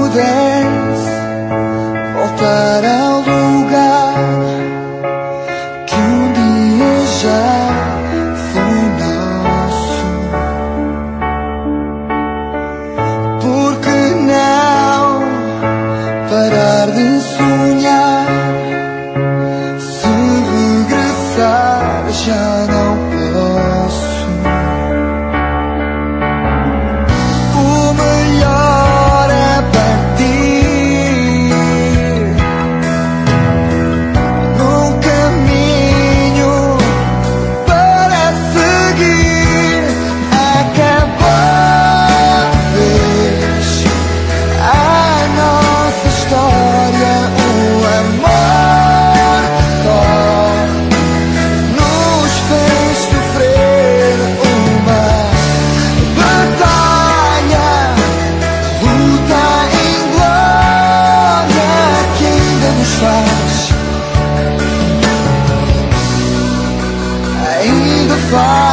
pudesse voltar ao lugar que um dia já foi nosso, por que não parar de sonhar? Se regressar já não posso. O melhor é partir num caminho para seguir. Acabou de vez a nossa história. O amor só nos fez sofrer uma batalha, luta em glória que ainda nos faz